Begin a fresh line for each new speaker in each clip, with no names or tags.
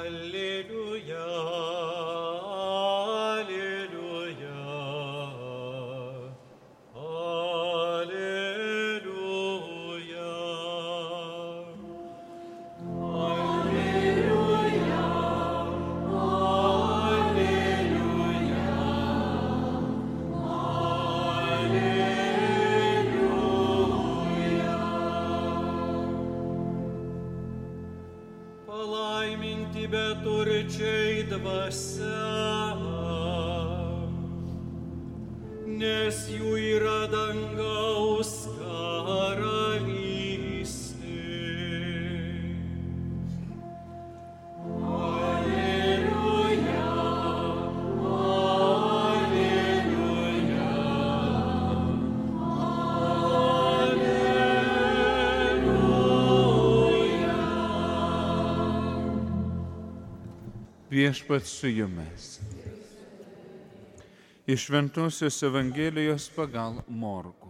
Alleluja, alleluja, alleluja. Alleluja, alleluja. Palaiminti beturčiai dvasia, nes jų yra dangaus karalystė. Alleluja, alleluja, alleluja.
Viešpats su jumis. Iš Šventosios Evangelijos pagal Morkų.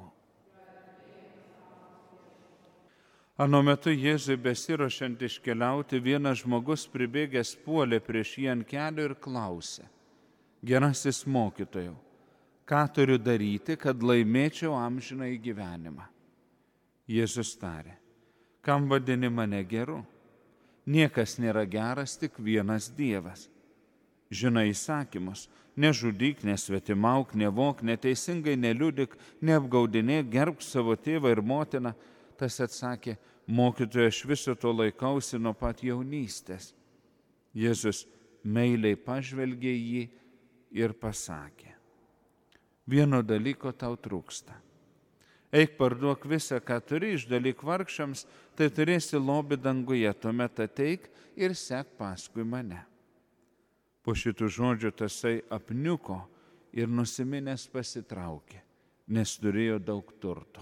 Ano metu Jėzui besiruošiant iškeliauti, vienas žmogus pribėgęs puolė prieš jį ant kelio ir klausė: Gerasis mokytojau, ką turiu daryti, kad laimėčiau amžinąjį gyvenimą? Jėzus tarė: Kam vadini mane geru? Niekas nėra geras, tik vienas Dievas. Žinai įsakymus: nežudyk, nesvetimauk, nevok, neteisingai neliudyk, neapgaudinėk, gerbk savo tėvą ir motiną. Tas atsakė: Mokytoja, aš viso to laikausi nuo pat jaunystės. Jėzus meiliai pažvelgė į jį ir pasakė: Vieno dalyko tau trūksta. Eik, parduok visą, ką turi, išdalyk vargšams, tai turėsi lobį danguje, tuomet ateik ir sek paskui mane. Po šitų žodžių tasai apniuko ir nusiminęs pasitraukė, nes turėjo daug turto.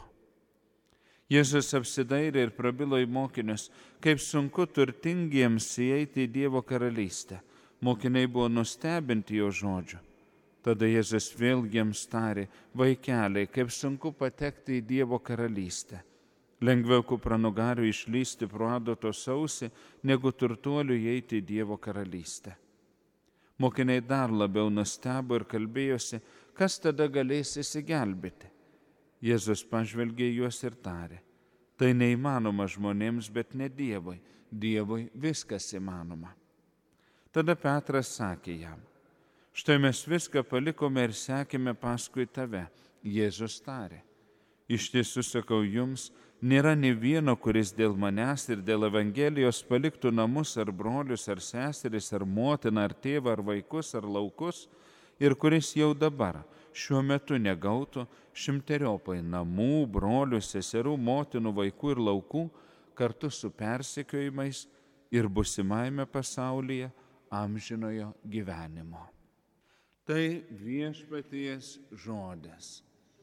Jėzus apsidairė ir prabilo į mokinius: kaip sunku turtingiems įeiti į Dievo karalystę. Mokiniai buvo nustebinti jo žodžių. Tada Jėzus vėl jiems tarė: vaikeliai, kaip sunku patekti į Dievo karalystę. Lengviau kupranugariui išlysti pro adatos ausį, negu turtuoliui įeiti į Dievo karalystę. Mokiniai dar labiau nustebo ir kalbėjosi, kas tada galės išsigelbėti. Jėzus pažvelgė į juos ir tarė: tai neįmanoma žmonėms, bet ne Dievui. Dievui viskas įmanoma. Tada Petras sakė jam: štai mes viską palikome ir sekėme paskui tave. Jėzus tarė: iš tiesų sakau jums, nėra nė vieno, kuris dėl manęs ir dėl Evangelijos paliktų namus ar brolius ar seseris ar motiną ar tėvą ar vaikus ar laukus ir kuris jau dabar šiuo metu negautų šimteriopai namų, brolių, seserų, motinų, vaikų ir laukų kartu su persekiojimais ir busimajame pasaulyje amžinojo gyvenimo. Tai viešpaties žodis.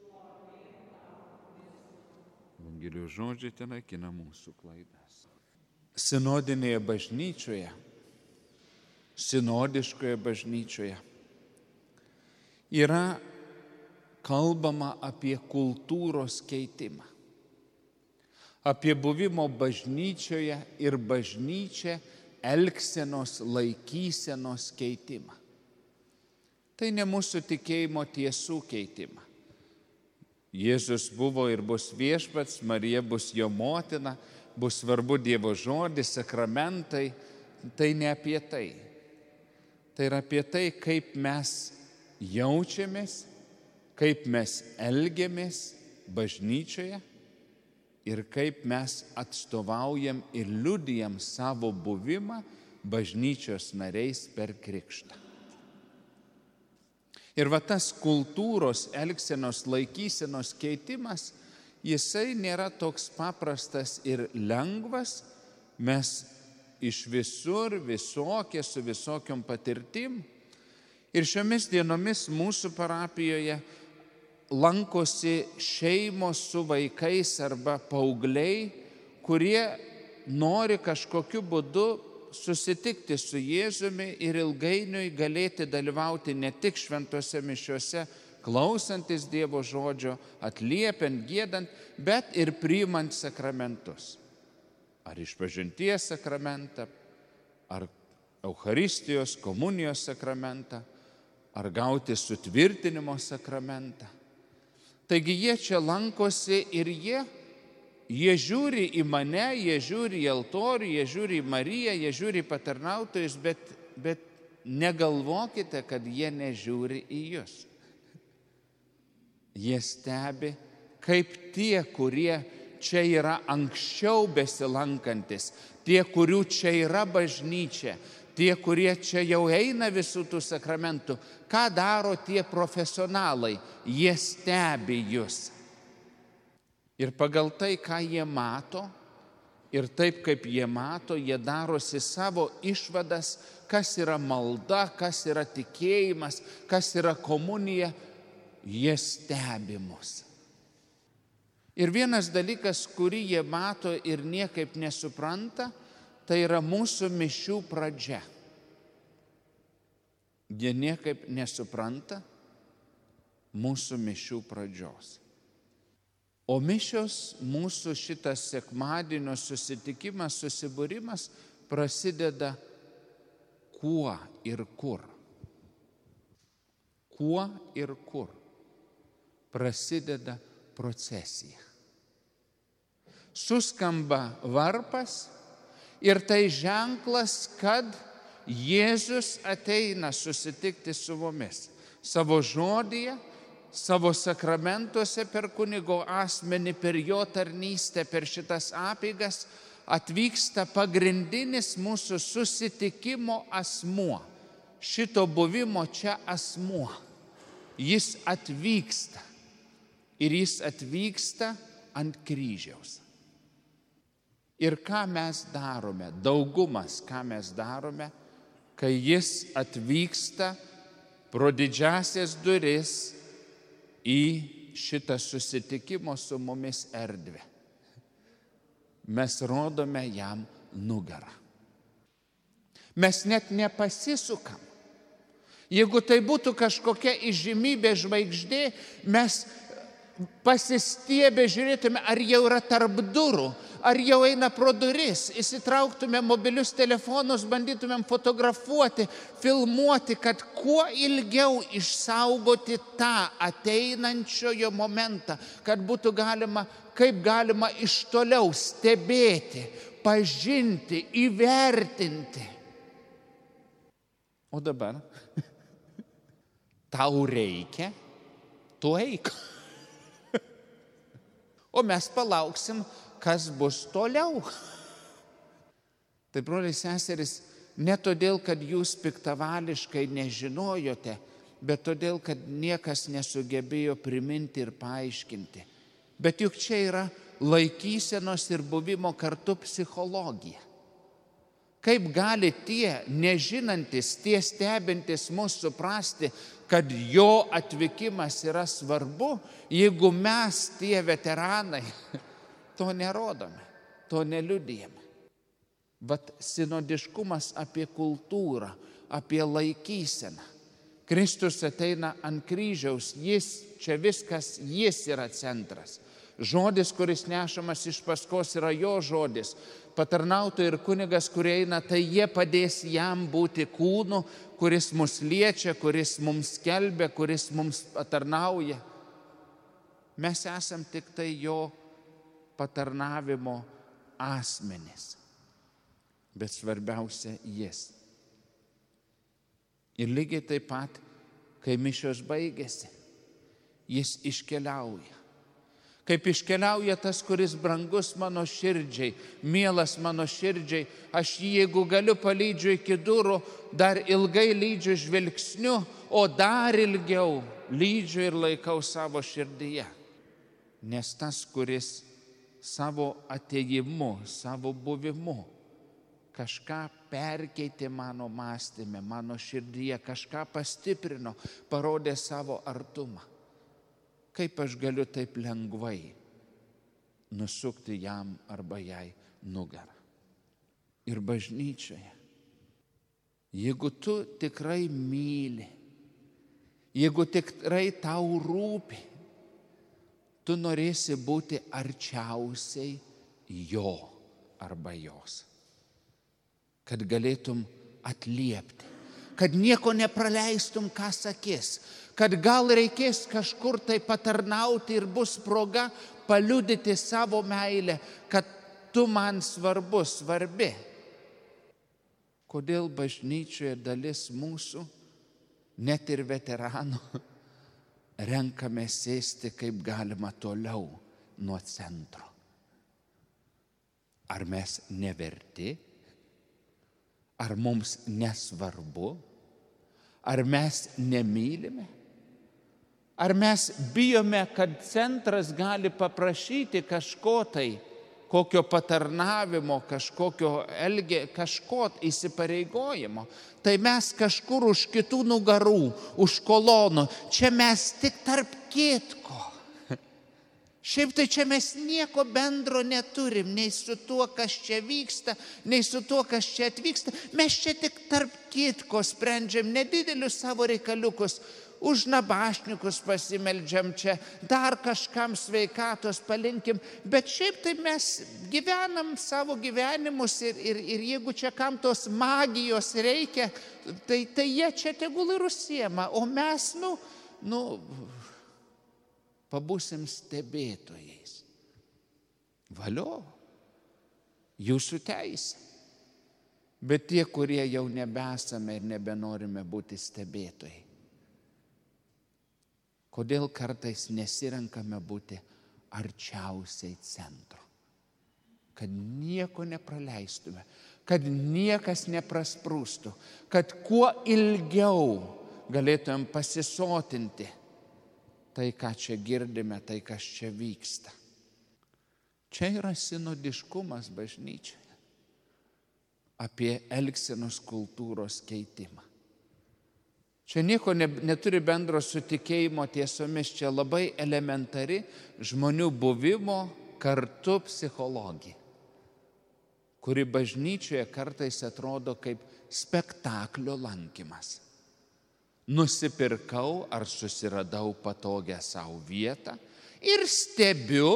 Evangelijos žodžiai ten naikina mūsų klaidas. Sinodinėje bažnyčioje, sinodiškoje bažnyčioje yra kalbama apie kultūros keitimą, apie buvimo bažnyčioje ir bažnyčia elgsenos, laikysenos keitimą. Tai ne mūsų tikėjimo tiesų keitimą. Jėzus buvo ir bus viešpats, Marija bus jo motina, bus svarbu Dievo žodis, sakramentai. Tai ne apie tai. Tai yra apie tai, kaip mes jaučiamės, kaip mes elgiamės bažnyčioje ir kaip mes atstovaujam ir liudijam savo buvimą bažnyčios nariais per krikštą. Ir va tas kultūros, elgsenos, laikysenos keitimas, jisai nėra toks paprastas ir lengvas. Mes iš visur, visokie, su visokiom patirtim. Ir šiomis dienomis mūsų parapijoje lankosi šeimos su vaikais arba paaugliai, kurie nori kažkokiu būdu susitikti su Jėzumi ir ilgainiui galėti dalyvauti ne tik šventose mišiuose, klausantis Dievo žodžio, atliepiant, giedant, bet ir priimant sakramentus. Ar išpažinties sakramentą, ar Eucharistijos, komunijos sakramentą, ar gauti sutvirtinimo sakramentą. Taigi jie čia lankosi ir jie žiūri į mane, jie žiūri į altorių, jie žiūri į Mariją, jie žiūri į patarnautojus, bet negalvokite, kad jie nežiūri į jūs. Jie stebi, kaip tie, kurie čia yra anksčiau besilankantis, tie, kurių čia yra bažnyčia, tie, kurie čia jau eina visų tų sakramentų, ką daro tie profesionalai, jie stebi jūs. Ir pagal tai, ką jie mato, ir taip, kaip jie mato, jie darosi savo išvadas, kas yra malda, kas yra tikėjimas, kas yra komunija, jie stebi mus. Ir vienas dalykas, kurį jie mato ir niekaip nesupranta, tai yra mūsų mišių pradžia. Jie niekaip nesupranta mūsų mišių pradžios. O mišios, mūsų šitas sekmadienio susitikimas, susibūrimas prasideda kuo ir kur. Kuo ir kur prasideda procesija. Suskamba varpas ir tai ženklas, kad Jėzus ateina susitikti su mumis savo žodyje, savo sakramentuose per kunigo asmenį, per jo tarnystę, per šitas apeigas atvyksta pagrindinis mūsų susitikimo asmuo, šito buvimo čia asmuo. Jis atvyksta ir jis atvyksta ant kryžiaus. Ir ką mes darome, daugumas ką mes darome, kai jis atvyksta pro didžiasias duris į šitą susitikimo su mumis erdvę. Mes rodome jam nugarą. Mes net nepasisukam. Jeigu tai būtų kažkokia įžymybė žvaigždė, mes pasistiebę žiūrėtume, ar jau yra tarp durų, ar jau eina pro duris, įsitrauktume mobilius telefonus, bandytumėm fotografuoti, filmuoti, kad kuo ilgiau išsaugoti tą ateinančiojo momentą, kad būtų galima, kaip galima iš toliau stebėti, pažinti, įvertinti. O dabar tau reikia, tu eik. O mes palauksim, kas bus toliau. Tai, broliai seserys, ne todėl, kad jūs piktavališkai nežinojote, bet todėl, kad niekas nesugebėjo priminti ir paaiškinti. Bet juk čia yra laikysenos ir buvimo kartu psichologija. Kaip gali tie nežinantis, tie stebintis mus suprasti, kad jo atvykimas yra svarbu, jeigu mes, tie veteranai, to nerodome, to neliudijame. Vat sinodiškumas apie kultūrą, apie laikyseną. Kristus ateina ant kryžiaus, čia viskas, jis yra centras. Žodis, kuris nešamas iš paskos, yra jo žodis. Patarnautojai ir kunigas, kurie eina, tai jie padės jam būti kūnu, kuris mus liečia, kuris mums skelbia, kuris mums patarnauja. Mes esam tik tai jo patarnavimo asmenys. Bet svarbiausia jis. Ir lygiai taip pat, kai mišios baigėsi, jis iškeliauja. Kaip iškeliauja tas, kuris brangus mano širdžiai, mielas mano širdžiai, aš jį, jeigu galiu, palydžiu iki durų, dar ilgai lydžiu žvilgsniu, o dar ilgiau lydžiu ir laikau savo širdyje. Nes tas, kuris savo atėjimu, savo buvimu kažką perkeitė mano mąstyme, mano širdyje, kažką pastiprino, parodė savo artumą. Kaip aš galiu taip lengvai nusukti jam arba jai nugarą. Ir bažnyčioje, jeigu tu tikrai myli, jeigu tikrai tau rūpi, tu norėsi būti arčiausiai jo arba jos. Kad galėtum
atliepti, kad nieko nepraleistum, ką sakys, kad gal reikės kažkur tai patarnauti ir bus proga paliudyti savo meilę, kad tu man svarbus, svarbi. Kodėl bažnyčioje dalis mūsų, net ir veteranų, renkame sėsti kaip galima toliau nuo centro? Ar mes neverti? Ar mums nesvarbu? Ar mes nemylime? Ar mes bijome, kad centras gali paprašyti kažko tai, kokio patarnavimo, kažko įsipareigojimo? Tai mes kažkur už kitų nugarų, už kolonų, čia mes tik tarp kitko. Šiaip tai čia mes nieko bendro neturim, nei su tuo, kas čia vyksta, nei su tuo, kas čia atvyksta. Mes čia tik tarp kitko sprendžiam nedidelius savo reikaliukus, už nabašnikus pasimeldžiam čia, dar kažkam sveikatos palinkim, bet šiaip tai mes gyvenam savo gyvenimus ir jeigu čia kam tos magijos reikia, tai jie čia tegul ir užsiema, o mes, pabūsim stebėtojais. Valio, jūsų teisė. Bet tie, kurie jau nebesame ir nebenorime būti stebėtojai, kodėl kartais nesirenkame būti arčiausiai centro? Kad nieko nepraleistume, kad niekas neprasprūstų, kad kuo ilgiau galėtumėm pasisotinti tai, ką čia girdime, tai, kas čia vyksta. Čia yra sinodiškumas bažnyčioje, apie elgsenos kultūros keitimą. Čia nieko neturi bendro su tikėjimo tiesomis, čia labai elementari žmonių buvimo kartu psichologija, kuri bažnyčioje kartais atrodo kaip spektaklio lankymas. Nusipirkau ar susiradau patogią savo vietą ir stebiu,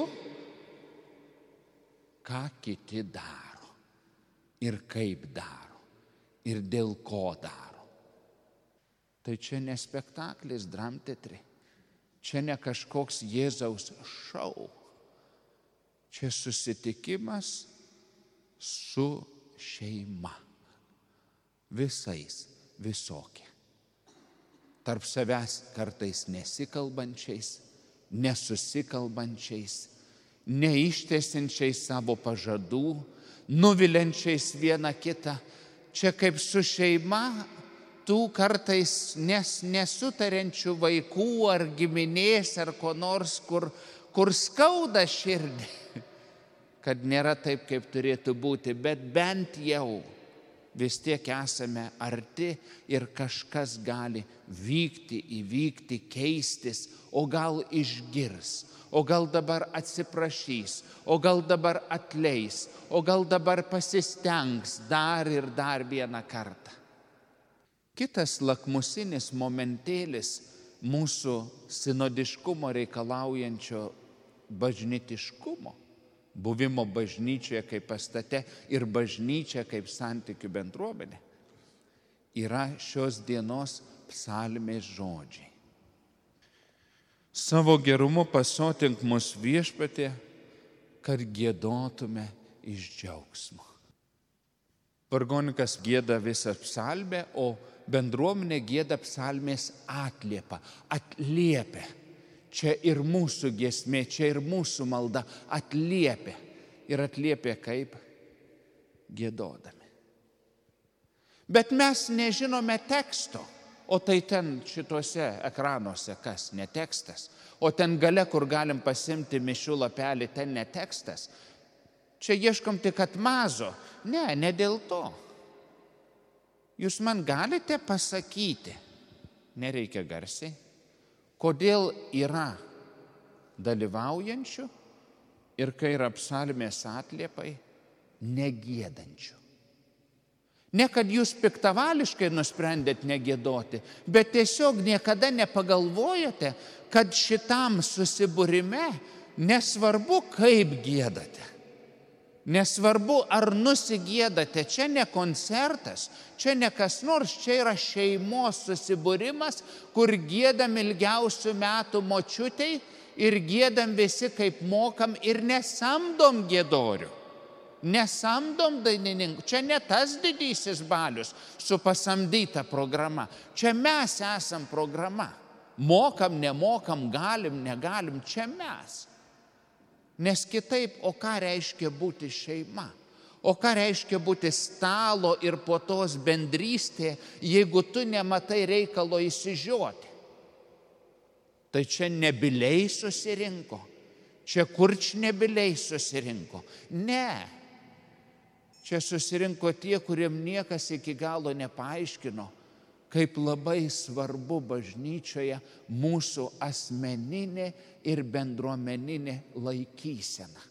ką kiti daro ir kaip daro ir dėl ko daro. Tai čia ne spektaklis dramteatre, čia ne kažkoks Jėzaus šou, čia susitikimas su šeima, visais, visokie. Tarp savęs kartais nesikalbančiais, nesusikalbančiais, neištęsiančiais savo pažadų, nuviliančiais vieną kitą. Čia kaip su šeima tų kartais nesutariančių vaikų ar giminės ar ko nors, kur skauda širdį, kad nėra taip, kaip turėtų būti, bet bent jau vis tiek esame arti ir kažkas gali vykti, įvykti, keistis, o gal išgirs, o gal dabar atsiprašys, o gal dabar atleis, o gal dabar pasistengs dar ir dar vieną kartą. Kitas lakmusinis momentėlis mūsų sinodiškumo reikalaujančio bažnytiškumo, buvimo bažnyčioje kaip pastate ir bažnyčia kaip santykių bendruomenė, yra šios dienos psalmės žodžiai. Savo gerumu pasotink mus Viešpatie, kad giedotume iš džiaugsmo. Vargonikas gieda visą psalmę, o bendruomenė gieda psalmės atliepą, atliepia. Čia ir mūsų giesmė, čia ir mūsų malda atliepia. Ir atliepia kaip? Giedodami. Bet mes nežinome teksto, o tai ten šituose ekranuose kas? Ne tekstas. O ten gale, kur galim pasimti mišių lapelį, ten ne tekstas. Čia ieškom tik atmazo. Ne dėl to. Jūs man galite pasakyti, nereikia garsiai, kodėl yra dalyvaujančių ir kai yra psalmės atliepai, negiedančių. Ne kad jūs piktavališkai nusprendėt negiedoti, bet tiesiog niekada nepagalvojote, kad šitam susibūrime nesvarbu, kaip giedate. Nesvarbu, ar nusigėdate, čia ne koncertas, čia ne kas nors, čia yra šeimos susibūrimas, kur giedam ilgiausių metų močiutei ir giedam visi kaip mokam ir nesamdom giedorių. Nesamdom dainininkų. Čia ne tas didysis balius su pasamdyta programa. Čia mes esam programa. Mokam, nemokam, galim, negalim, čia mes. Nes kitaip, o ką reiškia būti šeima? O ką reiškia būti stalo ir po tos bendrystė, jeigu tu nematai reikalo išsižioti? Tai čia nebiliai susirinko, čia kurčnebiliai susirinko. Ne, čia susirinko tie, kuriem niekas iki galo nepaaiškino, kaip labai svarbu bažnyčioje mūsų asmeninė ir bendruomeninė laikysena.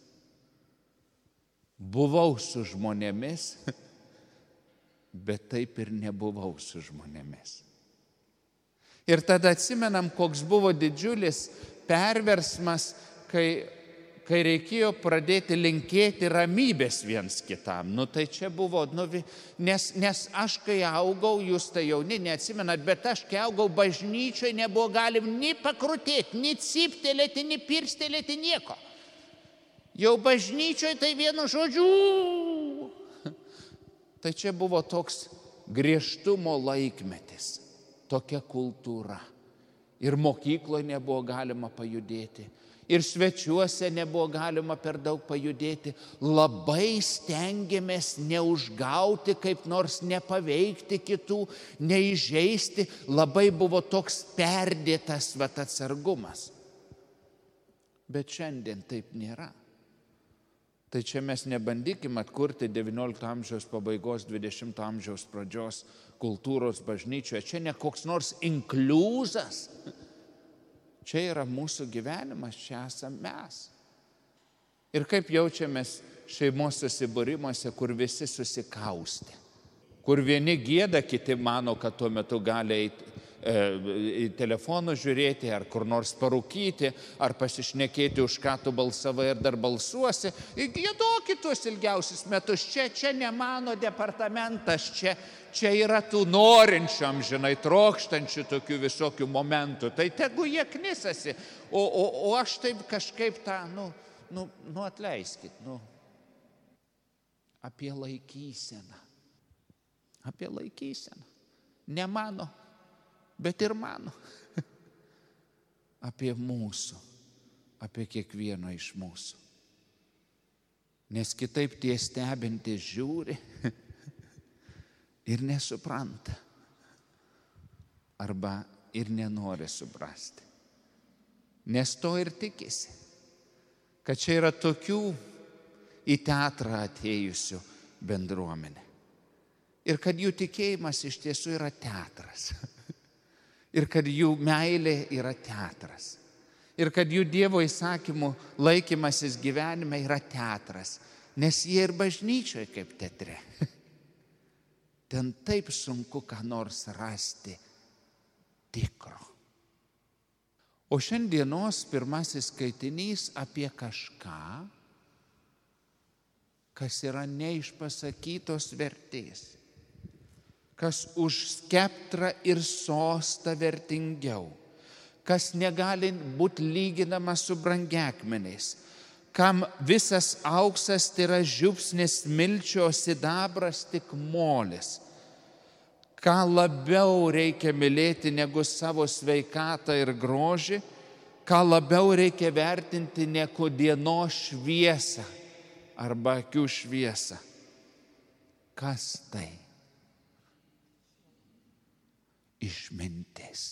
Buvau su žmonėmis, bet taip ir nebuvau su žmonėmis. Ir tada atsimenam, koks buvo didžiulis perversmas, kai reikėjo pradėti linkėti ramybės viens kitam. Tai čia buvo, nes aš kai augau, jūs tai jauni neatsimenat, bet aš kai augau bažnyčioje nebuvo galim nei pakrutėti, nei cyptelėti, nei pirstelėti, nieko. Jau bažnyčioje tai vienu žodžiu. Tai čia buvo toks griežtumo laikmetis, tokia kultūra. Ir mokykloje nebuvo galima pajudėti. Ir svečiuose nebuvo galima per daug pajudėti. Labai stengiamės neužgauti, kaip nors nepaveikti kitų, neįžeisti. Labai buvo toks perdėtas atsargumas. Bet šiandien taip nėra. Tai čia mes nebandykim atkurti 19 amžiaus pabaigos, 20 amžiaus pradžios kultūros bažnyčioje. Čia ne koks nors inkliuzas. Čia yra mūsų gyvenimas, čia esame mes. Ir kaip jaučiamės šeimos susibūrimuose, kur visi susikaustė. Kur vieni gieda, kiti mano, kad tuo metu gali eiti į telefonų žiūrėti, ar kur nors parūkyti, ar pasišnekėti, už ką tu balsavai ir dar balsuosi. Giedokit tuos ilgiausius metus. Čia ne mano departamentas, čia yra tų norinčių amžinai, trokštančių tokių visokių momentų. Tai tegu jie knisasi. O aš taip kažkaip tą, atleiskit, apie laikyseną. Apie laikyseną. Ne mano, bet ir mano. Apie mūsų, apie kiekvieno iš mūsų. Nes kitaip tie stebintys žiūri ir nesupranta. Arba ir nenori suprasti. Nes to ir tikisi. Kad čia yra tokių į teatrą atėjusių bendruomenė. Ir kad jų tikėjimas iš tiesų yra teatras. Ir kad jų meilė yra teatras. Ir kad jų Dievo įsakymų laikymasis gyvenime yra teatras. Nes jie ir bažnyčioje kaip teatre. Ten taip sunku ką nors rasti tikro. O šiandienos pirmasis skaitinys apie kažką, kas yra neišpasakytos vertės. Kas už skeptrą ir sostą vertingiau, kas negali būti lyginama su brangiakmeniais, kam visas auksas tai yra žiupsnis milčio, sidabras tik molis, ką labiau reikia mylėti negu savo sveikatą ir grožį, ką labiau reikia vertinti negu dienos šviesą arba akių šviesą. Kas tai? Išmintis.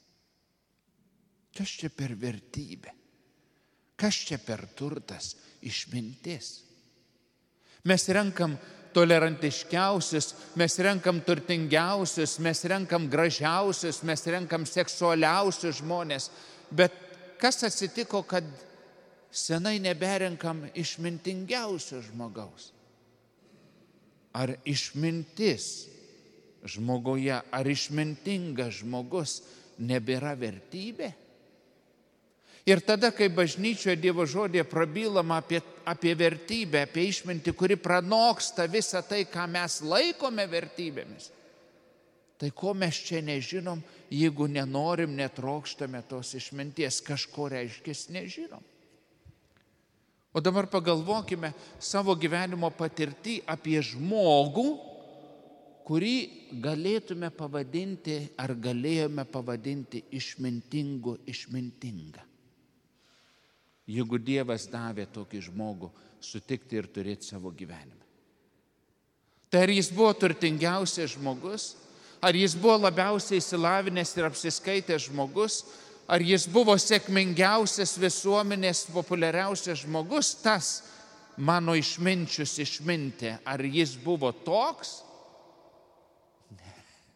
Kas čia per vertybė? Kas čia per turtas? Išmintis. Mes renkam tolerantiškiausius, mes renkam turtingiausius, mes renkam gražiausius, mes renkam seksualiausius žmonės. Bet kas atsitiko, kad senai neberenkam išmintingiausio žmogaus? Ar išmintis žmoguje, ar išmintingas žmogus nebėra vertybė? Ir tada, kai bažnyčioje Dievo žodėje prabylama apie vertybę, apie išmintį, kuri pranoksta visą tai, ką mes laikome vertybėmis, tai ko mes čia nežinom, jeigu nenorim, netrokštame tos išminties, kažko reiškis nežinom. O dabar pagalvokime savo gyvenimo patirtį apie žmogų, kurį galėtume pavadinti ar galėjome pavadinti išmintinga. Jeigu Dievas davė tokį žmogų sutikti ir turėti savo gyvenime. Tai ar jis buvo turtingiausias žmogus, ar jis buvo labiausiai išsilavinęs ir apsiskaitęs žmogus, ar jis buvo sėkmingiausias visuomenės, populiariausias žmogus, tas mano išminčius išmintė, ar jis buvo toks? Ne.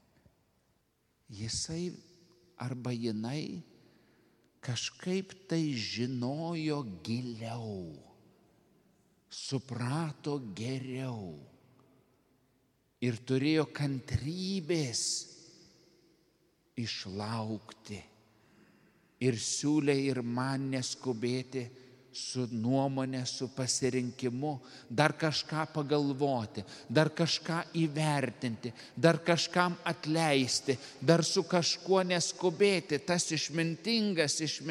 Jisai arba jinai kažkaip tai žinojo giliau, suprato geriau ir turėjo kantrybės išlaukti ir siūlė ir man neskubėti su nuomonė, su pasirinkimu, dar kažką pagalvoti, dar kažką įvertinti, dar kažkam atleisti, dar su kažkuo neskubėti. Tas išmintinga,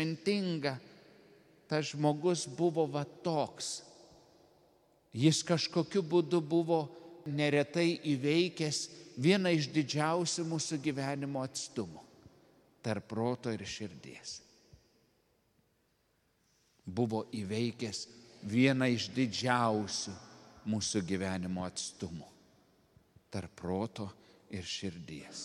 tas žmogus buvo va toks. Jis kažkokiu būdu buvo neretai įveikęs vieną iš didžiausių mūsų gyvenimo atstumų tarp proto ir širdies. Buvo įveikęs vieną iš didžiausių mūsų gyvenimo atstumų tarp proto ir širdies.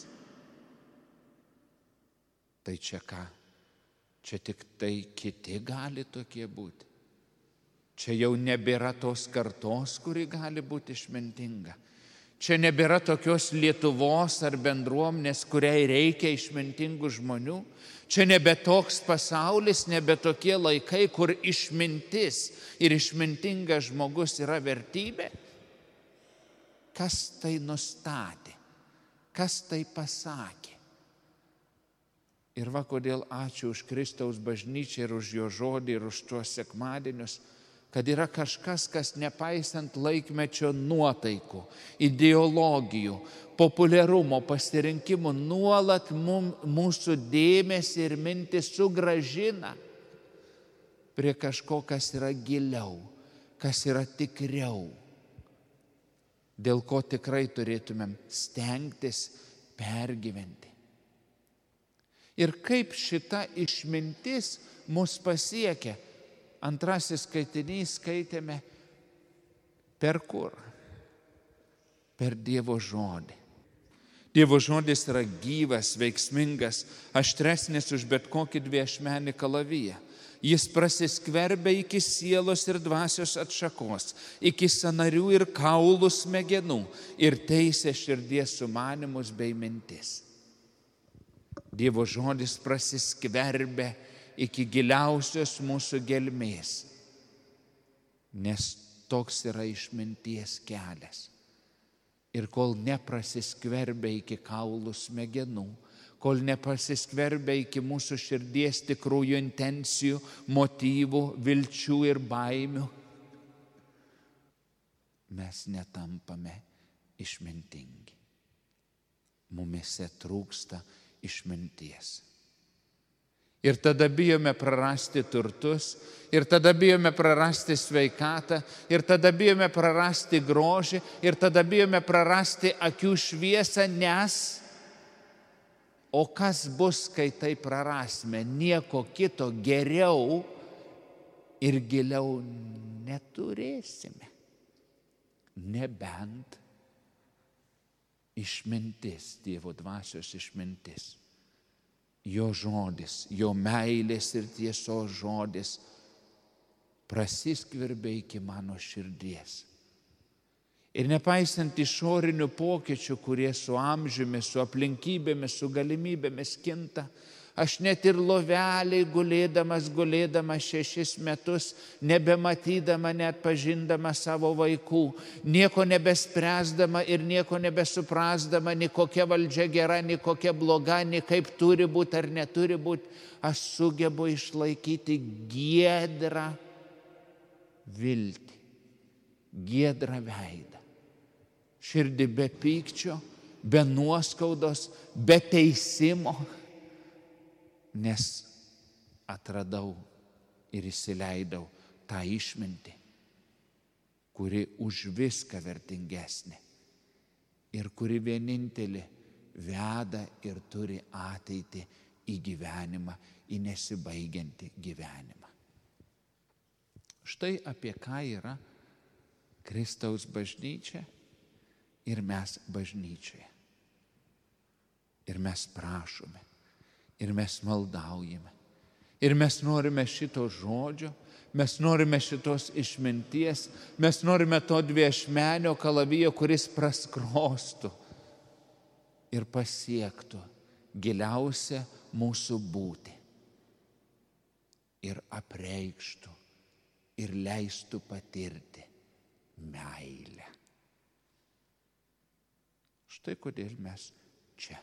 Tai čia ką? Čia tik tai kiti gali tokie būti. Čia jau nebėra tos kartos, kuri gali būti išmintinga. Čia nebėra tokios Lietuvos ar bendruomenės, kuriai reikia išmintingų žmonių. Čia nebe toks pasaulis, nebe tokie laikai, kur išmintis ir išmintingas žmogus yra vertybė. Kas tai nustatė? Kas tai pasakė? Ir va kodėl ačiū už Kristaus bažnyčią ir už jo žodį ir už tuos sekmadienius, kad yra kažkas, kas nepaisant laikmečio nuotaikų, ideologijų, populiarumo, pasirinkimų, nuolat mūsų dėmesį ir mintį sugrąžina prie kažko, kas yra giliau, kas yra tikriau, dėl ko tikrai turėtumėm stengtis pergyventi. Ir kaip šita išmintis mus pasiekia? Antrasis skaitinys skaitėme per kur? Per Dievo žodį. Dievo žodis yra gyvas, veiksmingas, aštresnis už bet kokį dviašmenį kalaviją. Jis prasiskverbia iki sielos ir dvasios atšakos, iki sąnarių ir kaulų smegenų ir teisia širdies sumanymus bei mintis. Dievo žodis prasiskverbia iki giliausios mūsų gelmės, nes toks yra išminties kelias. Ir kol neprasiskverbia iki kaulų smegenų, kol neprasiskverbia iki mūsų širdies tikrųjų intencijų, motyvų, vilčių ir baimių, mes netampame išmintingi. Mumyse trūksta išminties. Ir tada bijome prarasti turtus, ir tada bijome prarasti sveikatą, ir tada bijome prarasti grožį, ir tada bijome prarasti akių šviesą, nes o kas bus, kai tai prarasime? Nieko kito geriau ir giliau neturėsime. Nebent išmintis, Dievo dvasios išmintis. Jo žodis, jo meilės ir tiesos žodis prasiskverbia iki mano širdies. Ir nepaisant išorinių pokyčių, kurie su amžiumi, su aplinkybėmis, su galimybėmis kinta, Aš net ir loveliai gulėdama 6 metus, nebematydama, net pažindama savo vaikų, nieko nebespręsdama ir nieko nebesuprasdama, nei kokia valdžia gera, nei kokia bloga, nei kaip turi būti ar neturi būti, aš sugebu išlaikyti giedrą viltį, giedrą veidą. Širdį be pykčio, be nuoskaudos, be teisimo. Nes atradau ir įsileidau tą išmintį, kuri už viską vertingesnė ir kuri vienintelė veda ir turi ateitį į gyvenimą, į nesibaigiantį gyvenimą. Štai apie ką yra Kristaus bažnyčia ir mes bažnyčioje. Ir mes prašome. Ir mes maldaujame. Ir mes norime šito žodžio, mes norime šitos išminties, mes norime to dviašmenio kalavijo, kuris praskrostų ir pasiektų giliausią mūsų būtį. Ir apreikštų, ir leistų patirti meilę. Štai kodėl mes čia.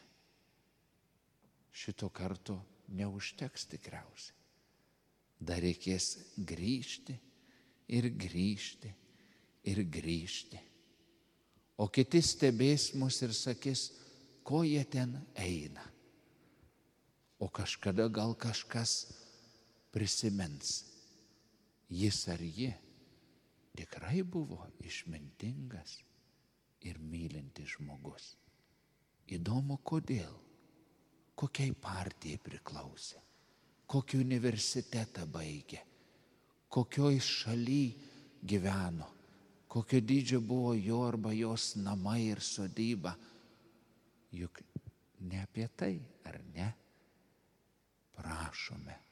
Šito karto neužteks tikriausiai. Dar reikės grįžti ir grįžti ir grįžti. O kiti stebės mus ir sakys, ko jie ten eina. O kažkada gal kažkas prisimins. Jis ar ji tikrai buvo išmintingas ir mylintis žmogus. Įdomu, kodėl. Kokiai partijai priklausė, kokį universitetą baigė, kokioj šaly gyveno, kokio dydžio buvo jo arba jos namai ir sodyba. Juk ne apie tai, ar ne? Prašome